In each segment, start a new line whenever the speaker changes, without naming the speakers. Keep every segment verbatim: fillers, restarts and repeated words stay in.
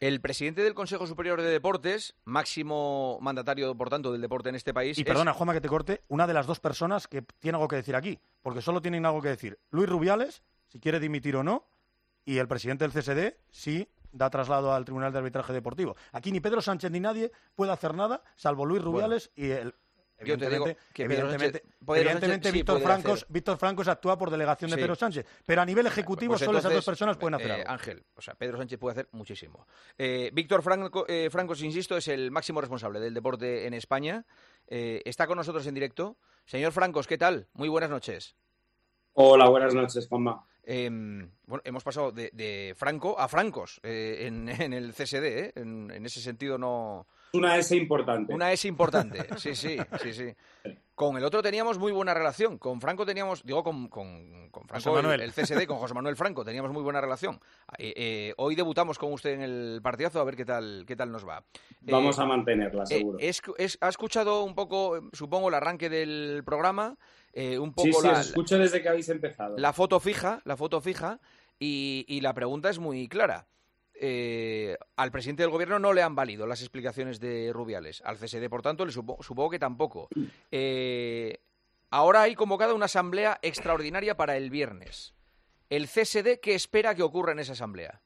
El presidente del Consejo Superior de Deportes, máximo mandatario, por tanto, del deporte en este país...
Y
es...
perdona, Juanma, que te corte, una de las dos personas que tiene algo que decir aquí, porque solo tienen algo que decir. Luis Rubiales, si quiere dimitir o no, y el presidente del C S D, si da traslado al Tribunal de Arbitraje Deportivo. Aquí ni Pedro Sánchez ni nadie puede hacer nada, salvo Luis Rubiales bueno. y el...
Yo te digo que
evidentemente,
Sánchez,
evidentemente
Sánchez
Víctor,
sí
Francos, Víctor Francos actúa por delegación de sí. Pedro Sánchez, pero a nivel ejecutivo
pues
solo
entonces,
esas dos personas pueden hacer
eh,
algo.
Ángel, o sea, Pedro Sánchez puede hacer muchísimo. Eh, Víctor Franco, eh, Francos, insisto, es el máximo responsable del deporte en España. Eh, está con nosotros en directo. Señor Francos, ¿qué tal? Muy buenas noches.
Hola, buenas noches, Juanma.
Eh, bueno, hemos pasado de, de Franco a Francos eh, en, en el C S D, ¿eh? en, en ese sentido no...
Una S importante.
Una S importante, sí, sí, sí, sí. Con el otro teníamos muy buena relación. Con Franco teníamos, digo, con, con, con Franco, el, el C S D, con José Manuel Franco, teníamos muy buena relación. Eh, eh, hoy debutamos con usted en el partidazo, a ver qué tal, qué tal nos va.
Vamos
eh,
a mantenerla, seguro.
Eh, es, es, ¿Ha escuchado un poco, supongo, el arranque del programa? Eh, un poco
sí, sí,
la,
os escucho desde que habéis empezado.
La foto fija, la foto fija, y, y la pregunta es muy clara. Eh, al presidente del gobierno no le han valido las explicaciones de Rubiales. Al C S D, por tanto, le supo, supongo que tampoco. Eh, ahora hay convocada una asamblea extraordinaria para el viernes. ¿El C S D qué espera que ocurra en esa asamblea?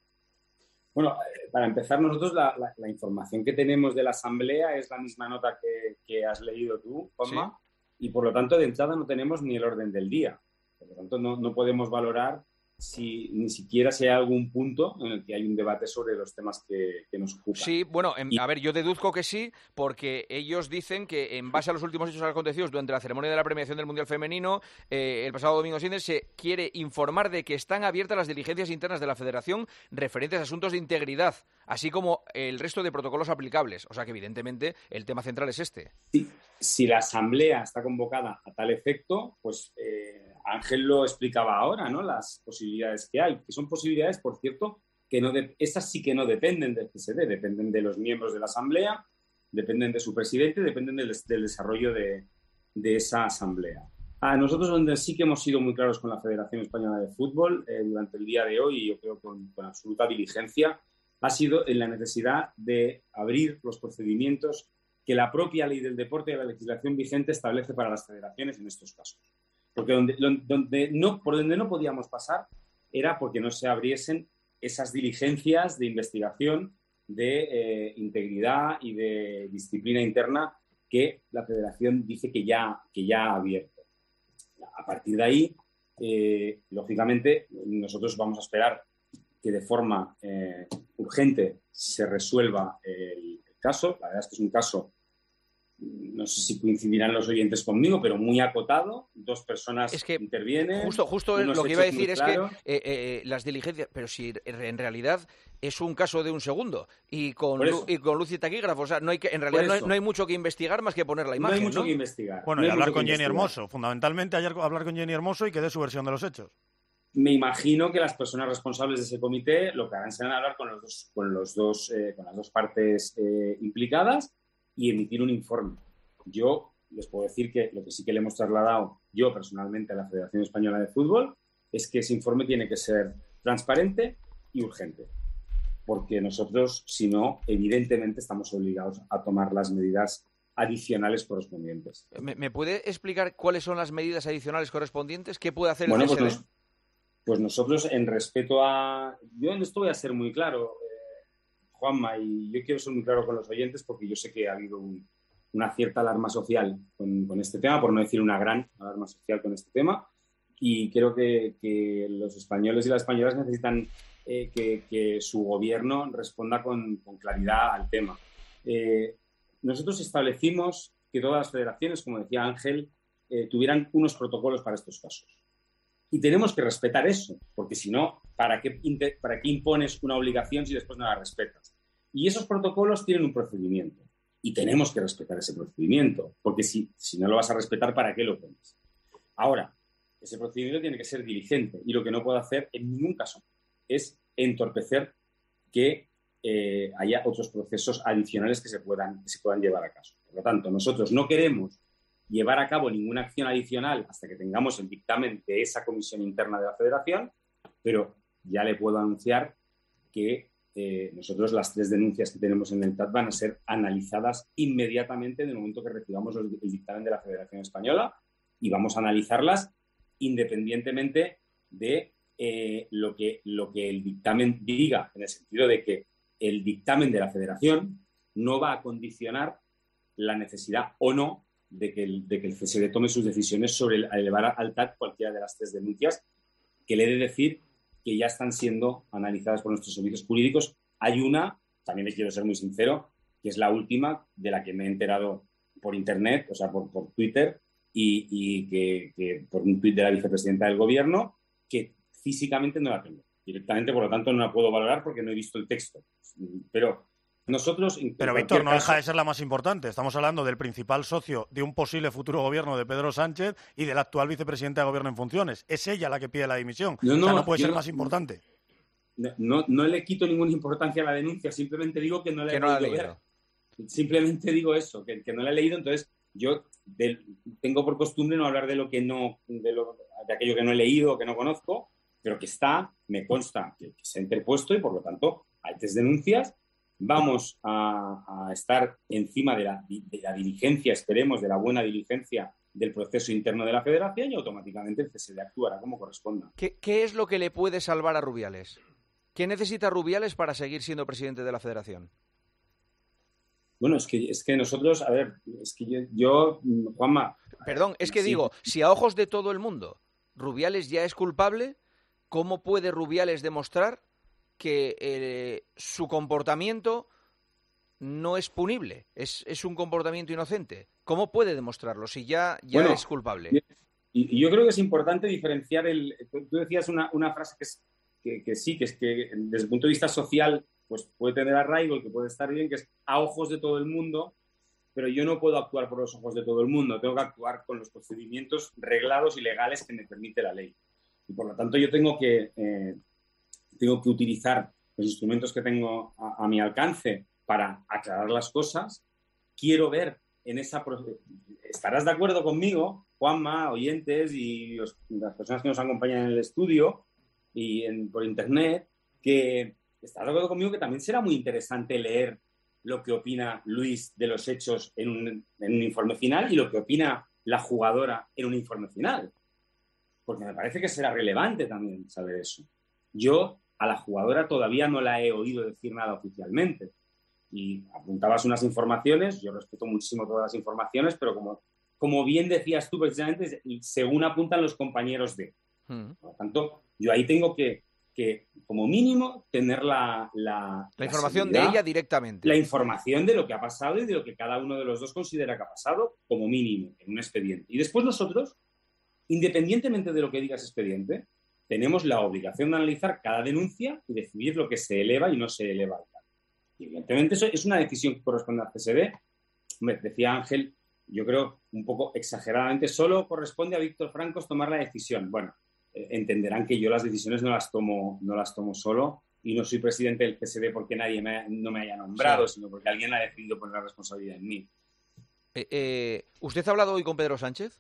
Bueno, para empezar, nosotros la, la, la información que tenemos de la asamblea es la misma nota que, que has leído tú, Juanma, ¿sí? Y por lo tanto, de entrada no tenemos ni el orden del día. Por lo tanto, no, no podemos valorar si ni siquiera si hay algún punto en el que hay un debate sobre los temas que, que nos ocupan.
Sí, bueno, en, a ver, yo deduzco que sí, porque ellos dicen que en base a los últimos hechos acontecidos durante la ceremonia de la premiación del Mundial Femenino, eh, el pasado domingo siguiente, se quiere informar de que están abiertas las diligencias internas de la Federación referentes a asuntos de integridad, así como el resto de protocolos aplicables. O sea que, evidentemente, el tema central es este.
Sí, si la asamblea está convocada a tal efecto, pues... Eh, Ángel lo explicaba ahora, ¿no? Las posibilidades que hay, que son posibilidades, por cierto, que no de, esas sí que no dependen del C S D, dependen de los miembros de la Asamblea, dependen de su presidente, dependen del, del desarrollo de, de esa Asamblea. A nosotros, donde sí que hemos sido muy claros con la Federación Española de Fútbol eh, durante el día de hoy, y yo creo con, con absoluta diligencia, ha sido en la necesidad de abrir los procedimientos que la propia ley del deporte y la legislación vigente establece para las federaciones en estos casos. Porque donde, donde no, por donde no podíamos pasar era porque no se abriesen esas diligencias de investigación, de eh, integridad y de disciplina interna que la Federación dice que ya, que ya ha abierto. A partir de ahí, eh, lógicamente, nosotros vamos a esperar que de forma eh, urgente se resuelva el, el caso. La verdad es que es un caso... No sé si coincidirán los oyentes conmigo, pero muy acotado. Dos personas
es que
intervienen.
Justo, justo lo que iba a decir es que eh, eh, las diligencias, pero si en realidad es un caso de un segundo y con, lu, y con luz y taquígrafo, o sea, no hay que, en realidad no hay, no hay mucho que investigar más que poner la imagen.
No hay mucho
¿no?
que investigar.
Bueno,
no
y hablar con Jenny
investigar.
Hermoso. Fundamentalmente, ayer hablar con Jenny Hermoso y que dé su versión de los hechos.
Me imagino que las personas responsables de ese comité lo que harán será hablar con, los dos, con, los dos, eh, con las dos partes eh, implicadas y emitir un informe. Yo les puedo decir que lo que sí que le hemos trasladado yo personalmente a la Federación Española de Fútbol es que ese informe tiene que ser transparente y urgente, porque nosotros, si no, evidentemente estamos obligados a tomar las medidas adicionales correspondientes.
¿Me, me puede explicar cuáles son las medidas adicionales correspondientes? ¿Qué puede hacer el
bueno,
C S D?
Pues, nos, pues nosotros, en respeto a... Yo en esto voy a ser muy claro, eh, Juanma, y yo quiero ser muy claro con los oyentes porque yo sé que ha habido un... una cierta alarma social con, con este tema, por no decir una gran alarma social con este tema, y creo que, que los españoles y las españolas necesitan eh, que, que su gobierno responda con, con claridad al tema. Eh, nosotros establecimos que todas las federaciones, como decía Ángel, eh, tuvieran unos protocolos para estos casos. Y tenemos que respetar eso, porque si no, ¿para qué, ¿para qué impones una obligación si después no la respetas? Y esos protocolos tienen un procedimiento. Y tenemos que respetar ese procedimiento, porque si, si no lo vas a respetar, ¿para qué lo pones? Ahora, ese procedimiento tiene que ser diligente y lo que no puedo hacer en ningún caso es entorpecer que eh, haya otros procesos adicionales que se, puedan, que se puedan llevar a cabo. Por lo tanto, nosotros no queremos llevar a cabo ninguna acción adicional hasta que tengamos el dictamen de esa comisión interna de la Federación, pero ya le puedo anunciar que eh, nosotros las tres denuncias que tenemos en el T A T van a ser analizadas inmediatamente en el momento que recibamos el, el dictamen de la Federación Española y vamos a analizarlas independientemente de eh, lo, que, lo que el dictamen diga, en el sentido de que el dictamen de la Federación no va a condicionar la necesidad o no de que el, de que el C S D tome sus decisiones sobre el, elevar al T A T cualquiera de las tres denuncias, que le he de decir que ya están siendo analizadas por nuestros servicios jurídicos. Hay una, también les quiero ser muy sincero, que es la última de la que me he enterado por Internet, o sea, por, por Twitter, y, y que, que por un tuit de la vicepresidenta del Gobierno, que físicamente no la tengo directamente, por lo tanto no la puedo valorar porque no he visto el texto. Pero nosotros...
Pero, Víctor, no caso... deja de ser la más importante. Estamos hablando del principal socio de un posible futuro gobierno de Pedro Sánchez y del actual vicepresidente de Gobierno en funciones. Es ella la que pide la dimisión. No, no, o sea, no puede ser no, más importante.
No, no, no le quito ninguna importancia a la denuncia. Simplemente digo que no la he,
que no la
leído. Simplemente digo eso, que, que no la he leído. Entonces, yo de, tengo por costumbre no hablar de lo que no, de, lo, de aquello que no he leído o que no conozco, pero que está, me consta que, que se ha interpuesto y, por lo tanto, hay tres denuncias. Vamos a, a estar encima de la, de la diligencia, esperemos, de la buena diligencia del proceso interno de la Federación y automáticamente el C S D actuará como corresponda.
¿Qué, ¿Qué es lo que le puede salvar a Rubiales? ¿Qué necesita Rubiales para seguir siendo presidente de la Federación?
Bueno, es que, es que nosotros, a ver, es que yo, yo Juanma...
Perdón, es que
sí.
digo, si a ojos de todo el mundo Rubiales ya es culpable, ¿cómo puede Rubiales demostrar que eh, su comportamiento no es punible, es, es un comportamiento inocente? ¿Cómo puede demostrarlo si ya, ya bueno, es culpable?
Y, y yo creo que es importante diferenciar el... Tú decías una, una frase que, es, que, que sí, que es que desde el punto de vista social pues puede tener arraigo y que puede estar bien, que es a ojos de todo el mundo, pero yo no puedo actuar por los ojos de todo el mundo, tengo que actuar con los procedimientos reglados y legales que me permite la ley. Y por lo tanto yo tengo que... Eh, tengo que utilizar los instrumentos que tengo a, a mi alcance para aclarar las cosas. Quiero ver en esa... Estarás de acuerdo conmigo, Juanma, oyentes y los, las personas que nos acompañan en el estudio y en, por Internet, que estarás de acuerdo conmigo que también será muy interesante leer lo que opina Luis de los hechos en un, en un informe final y lo que opina la jugadora en un informe final. Porque me parece que será relevante también saber eso. Yo a la jugadora todavía no la he oído decir nada oficialmente. Y apuntabas unas informaciones, yo respeto muchísimo todas las informaciones, pero como, como bien decías tú precisamente, según apuntan los compañeros de. Mm. Por lo tanto, yo ahí tengo que, que como mínimo, tener la... La,
la información de ella directamente.
La información de lo que ha pasado y de lo que cada uno de los dos considera que ha pasado, como mínimo, en un expediente. Y después nosotros, independientemente de lo que diga ese expediente, tenemos la obligación de analizar cada denuncia y decidir lo que se eleva y no se eleva al T A T. Y evidentemente eso es una decisión que corresponde al C S D. Me decía Ángel, yo creo un poco exageradamente, solo corresponde a Víctor Francos tomar la decisión. Bueno, eh, entenderán que yo las decisiones no las tomo, no las tomo solo y no soy presidente del C S D porque nadie me, no me haya nombrado, sí. sino porque alguien ha decidido poner la responsabilidad en mí.
Eh, eh, ¿Usted ha hablado hoy con Pedro Sánchez?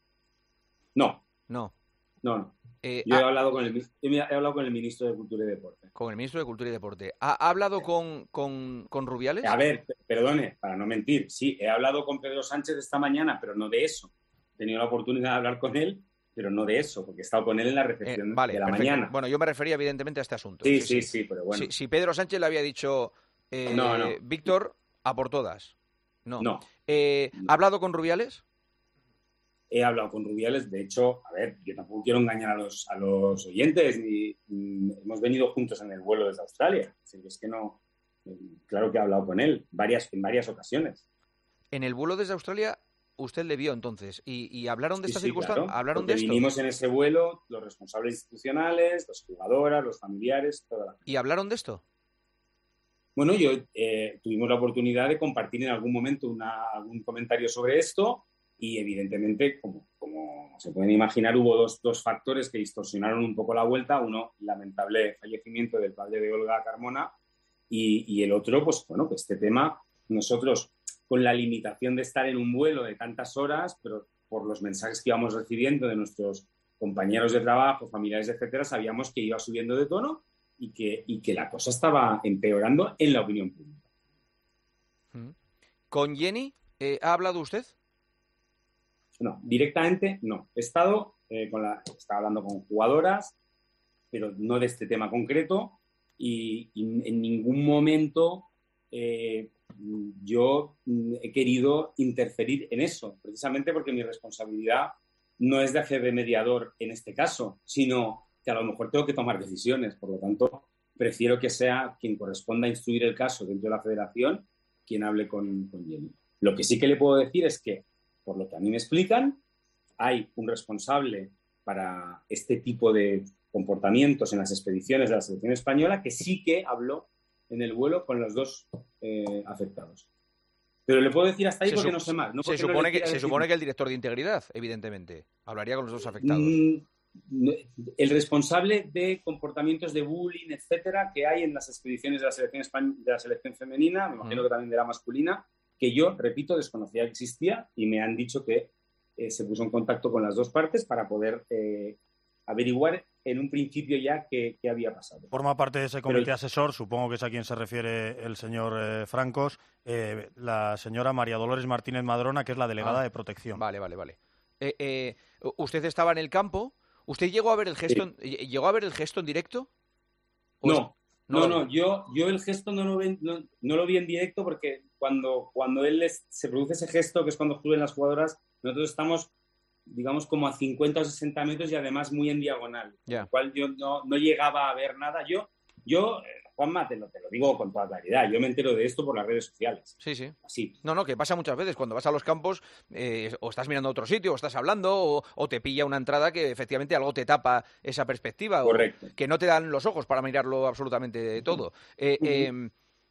No.
No.
No, no. Eh, Yo he, ah, hablado con el, he hablado con el ministro de Cultura y Deporte.
Con el ministro de Cultura y Deporte. ¿Ha, ha hablado sí. con, con, con Rubiales?
A ver, perdone, para no mentir. Sí, he hablado con Pedro Sánchez esta mañana, pero no de eso. He tenido la oportunidad de hablar con él, pero no de eso, porque he estado con él en la recepción eh, vale, de la
perfecto.
mañana.
Bueno, yo me refería evidentemente a este asunto.
Sí, sí, sí, sí pero bueno.
Si, si Pedro Sánchez le había dicho, eh, no, no. Víctor, a por todas. No.
no.
Eh, ¿Ha hablado con Rubiales?
He hablado con Rubiales, de hecho, a ver, yo tampoco quiero engañar a los, a los oyentes, y, y hemos venido juntos en el vuelo desde Australia, así que es que no, claro que he hablado con él varias, en varias ocasiones.
En el vuelo desde Australia usted le vio entonces, y, y hablaron de
sí,
esta
sí,
circunstancia,
claro,
hablaron de esto.
Vinimos en ese vuelo los responsables institucionales, las jugadoras, los familiares, toda la...
¿Y hablaron de esto?
Bueno, yo eh, tuvimos la oportunidad de compartir en algún momento una, algún comentario sobre esto. Y evidentemente, como, como se pueden imaginar, hubo dos, dos factores que distorsionaron un poco la vuelta. Uno, el lamentable fallecimiento del padre de Olga Carmona y, y el otro, pues bueno, que este tema, nosotros con la limitación de estar en un vuelo de tantas horas, pero por los mensajes que íbamos recibiendo de nuestros compañeros de trabajo, familiares, etcétera, sabíamos que iba subiendo de tono y que, y que la cosa estaba empeorando en la opinión pública.
¿Con Jenny eh, ha hablado usted?
No, directamente no. He estado, eh, con la, estaba hablando con jugadoras, pero no de este tema concreto, y, y en ningún momento eh, yo he querido interferir en eso, precisamente porque mi responsabilidad no es de hacer de mediador en este caso, sino que a lo mejor tengo que tomar decisiones. Por lo tanto, prefiero que sea quien corresponda a instruir el caso dentro de la federación quien hable con, con Jenny. Lo que sí que le puedo decir es que, por lo que a mí me explican, hay un responsable para este tipo de comportamientos en las expediciones de la selección española que sí que habló en el vuelo con los dos eh, afectados. Pero le puedo decir hasta ahí se porque no sé más. No
se supone, no que, se supone que el director de integridad, evidentemente, hablaría con los dos afectados.
Mm, el responsable de comportamientos de bullying, etcétera, que hay en las expediciones de la selección, Españ- de la selección femenina, me imagino mm. que también de la masculina, que yo, repito, desconocía que existía y me han dicho que eh, se puso en contacto con las dos partes para poder eh, averiguar en un principio ya qué, qué había pasado.
Forma parte de ese comité
Pero...
asesor, supongo que es a quien se refiere el señor eh, Francos, eh, la señora María Dolores Martínez Madrona, que es la delegada
ah,
de protección.
Vale, vale, vale. Eh, eh, usted estaba en el campo. ¿Usted llegó a ver el gesto, sí. en, llegó a ver el gesto en directo?
No, es... no, no, no. Yo, yo el gesto no lo, vi, no, no lo vi en directo porque cuando, cuando él les, se produce ese gesto, que es cuando suben las jugadoras, nosotros estamos, digamos, como a cincuenta o sesenta metros y además muy en diagonal.
Yeah.
Con lo cual yo no, no llegaba a ver nada. Yo, yo Juanma, te lo, te lo digo con toda claridad, yo me entero de esto por las redes sociales.
Sí, sí.
Así.
No, no, que pasa muchas veces. Cuando vas a los campos, eh, o estás mirando a otro sitio, o estás hablando, o, o te pilla una entrada que efectivamente algo te tapa esa perspectiva.
Correcto.
O que no te dan los ojos para mirarlo absolutamente todo. Eh, uh-huh. eh,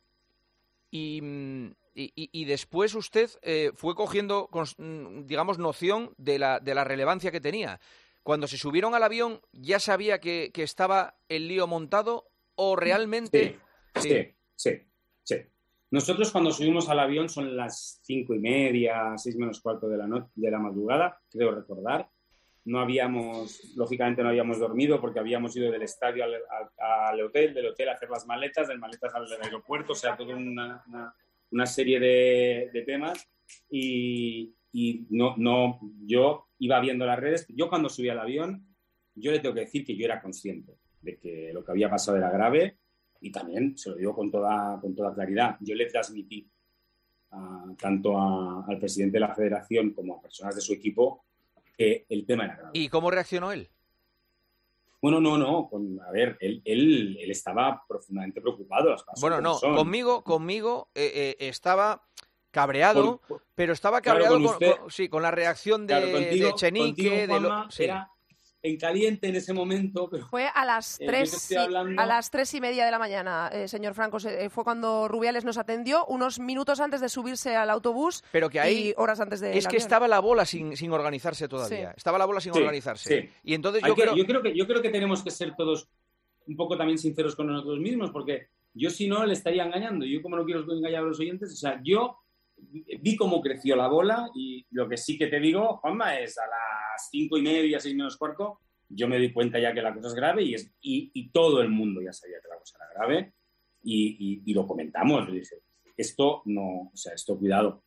y... Y, y después usted eh, fue cogiendo, digamos, noción de la, de la relevancia que tenía. Cuando se subieron al avión, ¿ya sabía que, que estaba el lío montado o realmente...?
Sí, sí, sí, sí. Nosotros cuando subimos al avión son las cinco y media, seis menos cuarto de la, no- de la madrugada, creo recordar. No habíamos, lógicamente no habíamos dormido porque habíamos ido del estadio al, al, al hotel, del hotel a hacer las maletas, del maletas al aeropuerto, o sea, toda una... una una serie de, de temas y, y no, no, yo iba viendo las redes. Yo cuando subí al avión, yo le tengo que decir que yo era consciente de que lo que había pasado era grave y también, se lo digo con toda, con toda claridad, yo le transmití a, tanto a, al presidente de la federación como a personas de su equipo que el tema era grave.
¿Y cómo reaccionó él?
Bueno, no, no, con, a ver, él, él, él estaba profundamente preocupado. Las cosas
bueno, no,
son.
conmigo, conmigo eh, eh, estaba cabreado,
por, por,
pero estaba cabreado
claro, con,
con,
usted,
con, sí, con la reacción de,
claro, contigo,
de Chenique.
Contigo, Juanma,
de lo, sí.
Era en caliente en ese momento. Pero,
fue a las,
eh,
tres,
hablando...
a las tres y media de la mañana, eh, señor Francos. Eh, fue cuando Rubiales nos atendió, unos minutos antes de subirse al autobús
pero que ahí
y horas antes de
es que
avión.
Estaba la bola sin, sin organizarse todavía. Sí. Estaba la bola sin
sí,
organizarse.
Sí.
Y entonces yo
que,
creo...
yo creo que yo creo que tenemos que ser todos un poco también sinceros con nosotros mismos, porque yo si no le estaría engañando. Yo como no quiero engañar a los oyentes, o sea, yo vi cómo creció la bola y lo que sí que te digo, Juanma, es a las cinco y media, seis menos cuarto, yo me di cuenta ya que la cosa es grave y, es, y, y todo el mundo ya sabía que la cosa era grave y, y, y lo comentamos. Le dije, esto no, o sea, esto cuidado.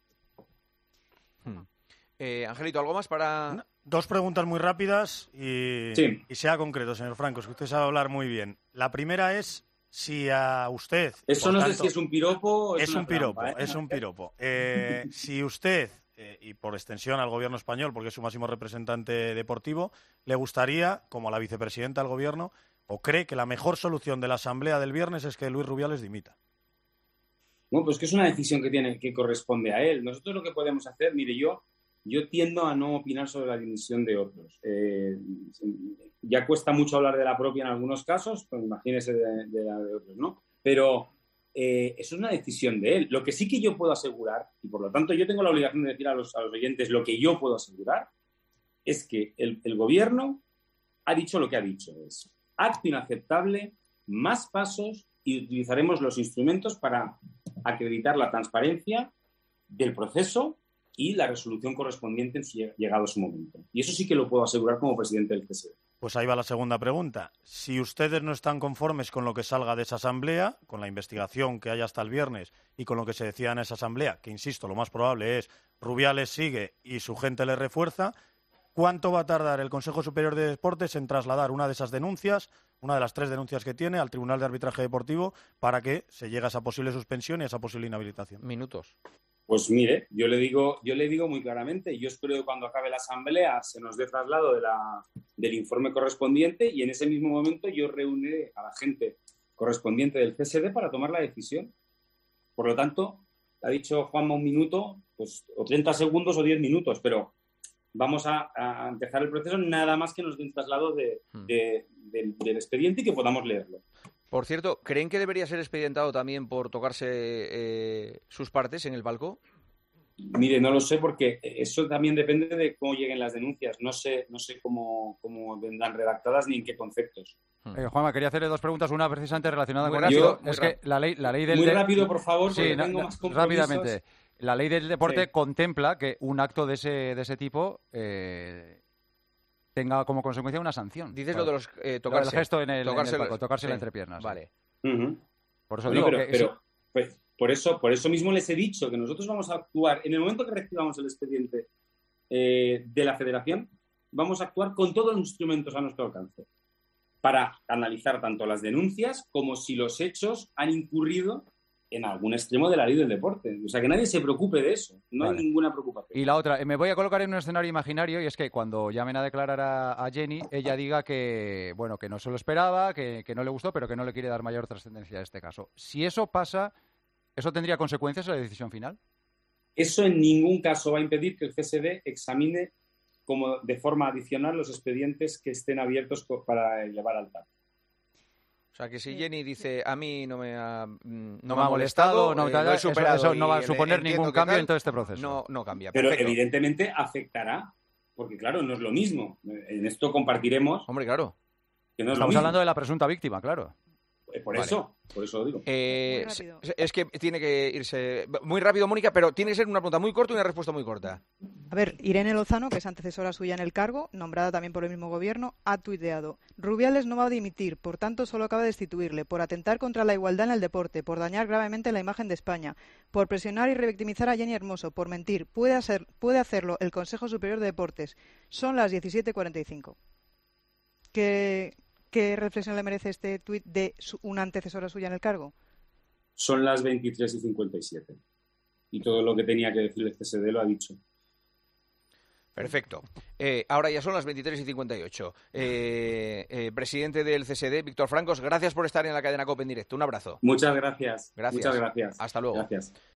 Hmm. Eh, Angelito, ¿algo más para...?
Dos preguntas muy rápidas y,
sí.
y sea concreto, señor Francos, que usted sabe hablar muy bien. La primera es si a usted...
Eso no
tanto,
sé si es un piropo o
es,
es
un piropo,
trampa, ¿eh?
es un piropo. Eh, si usted, eh, y por extensión al gobierno español, porque es su máximo representante deportivo, le gustaría, como a la vicepresidenta del gobierno, o cree que la mejor solución de la asamblea del viernes es que Luis Rubiales dimita.
Bueno, pues que es una decisión que tiene que corresponde a él. Nosotros lo que podemos hacer, mire, yo yo tiendo a no opinar sobre la dimisión de otros. Eh, ya cuesta mucho hablar de la propia en algunos casos, pues imagínese de, de la de otros, ¿no? Pero eh, eso es una decisión de él. Lo que sí que yo puedo asegurar, y por lo tanto yo tengo la obligación de decir a los, a los oyentes lo que yo puedo asegurar, es que el, el gobierno ha dicho lo que ha dicho. Es acto inaceptable, más pasos y utilizaremos los instrumentos para acreditar la transparencia del proceso y la resolución correspondiente en su, llegado su momento. Y eso sí que lo puedo asegurar como presidente del C S D.
Pues ahí va la segunda pregunta. Si ustedes no están conformes con lo que salga de esa asamblea, con la investigación que hay hasta el viernes y con lo que se decía en esa asamblea, que insisto, lo más probable es Rubiales sigue y su gente le refuerza, ¿cuánto va a tardar el Consejo Superior de Deportes en trasladar una de esas denuncias, una de las tres denuncias que tiene, al Tribunal de Arbitraje Deportivo para que se llegue a esa posible suspensión y a esa posible inhabilitación?
Minutos.
Pues mire, yo le digo, yo le digo muy claramente, yo espero que cuando acabe la asamblea se nos dé traslado de la, del informe correspondiente y en ese mismo momento yo reuniré a la gente correspondiente del C S D para tomar la decisión. Por lo tanto, ha dicho Juanma un minuto, pues o treinta segundos o diez minutos, pero vamos a, a empezar el proceso nada más que nos dé un traslado de, de, de, del expediente y que podamos leerlo.
Por cierto, ¿creen que debería ser expedientado también por tocarse eh, sus partes en el palco?
Mire, no lo sé porque eso también depende de cómo lleguen las denuncias. No sé, no sé cómo, cómo vendrán redactadas ni en qué conceptos.
Eh, Juanma, quería hacerle dos preguntas, una precisamente relacionada
Muy
con
rápido,
esto.
muy
Es
rápido.
que la ley, la ley del
Muy
de-
rápido, por favor, porque
Sí, no,
tengo
no,
más compromisos.
rápidamente. La ley del deporte
Sí.
contempla que un acto de ese, de ese tipo eh, tenga como consecuencia una sanción.
Dices
Claro.
lo de los eh,
Lo del
tocarse.
gesto en el, en el
tocarse
palco, tocarse
sí.
la entrepierna. sí.
Vale.
Uh-huh.
Por eso
Bueno,
digo
pero,
que
pero
sí.
pues, por eso, por eso mismo les he dicho que nosotros vamos a actuar, en el momento que recibamos el expediente eh, de la Federación, vamos a actuar con todos los instrumentos a nuestro alcance para analizar tanto las denuncias como si los hechos han incurrido en algún extremo de la ley del deporte. O sea, que nadie se preocupe de eso. No
Vale.
hay ninguna preocupación.
Y la otra, eh, me voy a colocar en un escenario imaginario y es que cuando llamen a declarar a, a Jenny, ella diga que, bueno, que no se lo esperaba, que, que no le gustó, pero que no le quiere dar mayor trascendencia a este caso. Si eso pasa, ¿eso tendría consecuencias en la decisión final?
Eso en ningún caso va a impedir que el C S D examine como de forma adicional los expedientes que estén abiertos co- para llevar al T A C.
O sea, que si Jenny dice, a mí no me ha, mm, no
No
me ha molestado,
no,
eh,
tal,
lo he
eso-
superado
eso no va a
y
suponer
entiendo
ningún
que
cambio
tal,
en todo este proceso.
No, no cambia.
Pero
Perfecto.
evidentemente afectará, porque claro, no es lo mismo. En esto compartiremos
Hombre, claro.
que no es lo
Estamos
mismo.
hablando de la presunta víctima, claro.
Eh, Por
Vale.
eso, por eso lo digo.
Eh,
Muy rápido.
es, es que tiene que irse muy rápido, Mónica, pero tiene que ser una pregunta muy corta y una respuesta muy corta.
A ver, Irene Lozano, que es antecesora suya en el cargo, nombrada también por el mismo gobierno, ha tuiteado: Rubiales no va a dimitir, por tanto solo acaba de destituirle, por atentar contra la igualdad en el deporte, por dañar gravemente la imagen de España, por presionar y revictimizar a Jenny Hermoso, por mentir. Puede, hacer, puede hacerlo el Consejo Superior de Deportes. Son las diecisiete cuarenta y cinco. ¿Qué, qué reflexión le merece este tuit de su- una antecesora suya en el cargo?
Son las veintitrés y cincuenta y siete. Y todo lo que tenía que decir el C S D lo ha dicho.
Perfecto. Eh, ahora ya son las veintitrés y cincuenta y ocho. Eh, eh, presidente del C S D, Víctor Francos, gracias por estar en la cadena COPE en directo. Un abrazo.
Muchas gracias.
Gracias.
Muchas gracias.
Hasta luego.
Gracias.